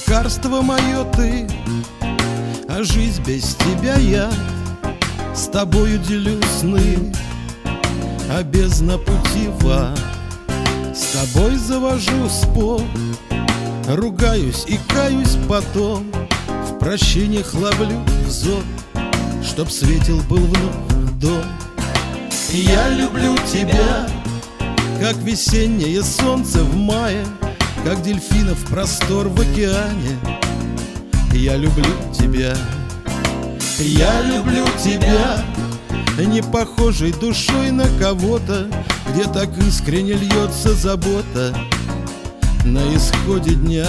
Лекарство мое ты, а жизнь без тебя я. С тобою делю сны, а бездна путева. С тобой завожу спор, ругаюсь и каюсь потом. В прощениях ловлю взор, чтоб светил был вновь дом. Я люблю тебя, как весеннее солнце в мае, как дельфинов простор в океане. Я люблю тебя, я люблю тебя, не похожей душой на кого-то, где так искренне льется забота на исходе дня.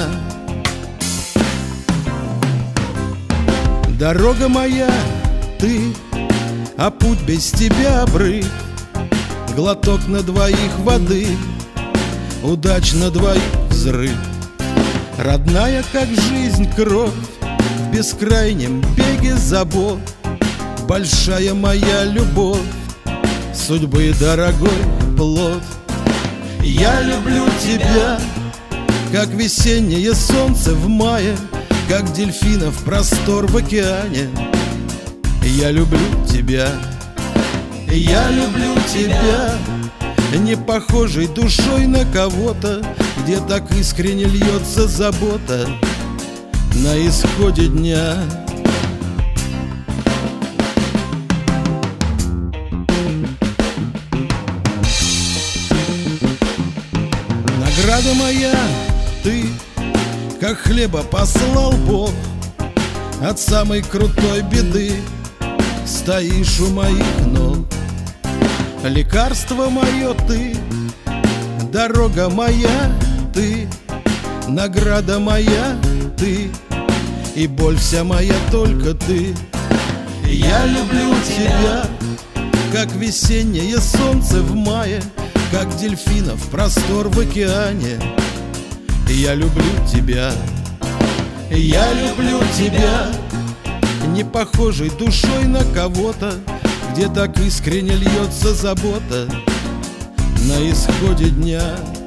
Дорога моя ты, а путь без тебя обрыв. Глоток на двоих воды, удач на двоих взрыв. Родная, как жизнь, кровь в бескрайнем беге забот. Большая моя любовь, судьбы дорогой плод. Я люблю тебя, как весеннее солнце в мае, как дельфинов простор в океане. Я люблю тебя, я люблю тебя, не похожей душой на кого-то, где так искренне льется забота на исходе дня. Награда моя ты, как хлеба послал Бог. От самой крутой беды стоишь у моих ног. Лекарство мое ты, дорога моя ты, награда моя ты, и боль вся моя только ты. Я люблю тебя, как весеннее солнце в мае, как дельфинов простор в океане. Я люблю тебя, я люблю тебя, не похожей душой на кого-то, где так искренне льется забота на исходе дня.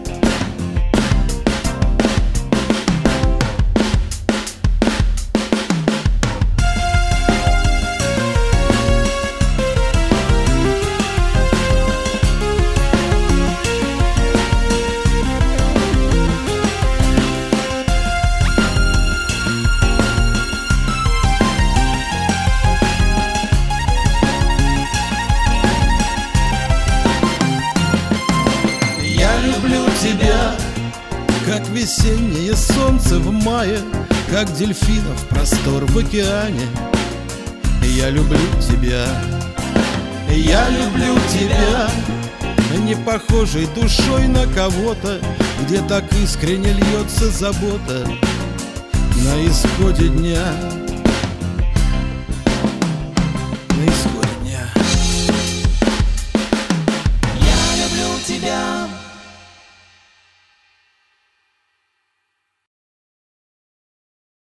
Люблю тебя, как весеннее солнце в мае, как дельфинов простор в океане. Я люблю тебя, я люблю тебя, не похожей душой на кого-то, где так искренне льется забота на исходе дня.